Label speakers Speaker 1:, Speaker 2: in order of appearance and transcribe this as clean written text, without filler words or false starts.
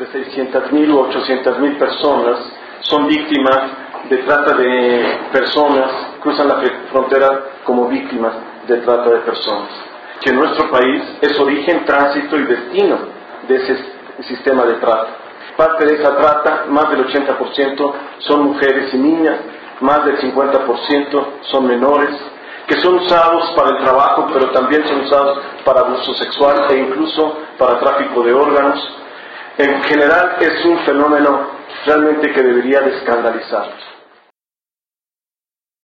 Speaker 1: entre 600,000 u 800,000 personas son víctimas de trata de personas, cruzan la frontera como víctimas de trata de personas. Que nuestro país es origen, tránsito y destino de ese sistema de trata. Parte de esa trata, más del 80% son mujeres y niñas, más del 50% son menores, que son usados para el trabajo, pero también son usados para abuso sexual e incluso para tráfico de órganos. En general es un fenómeno realmente que debería de escandalizarnos.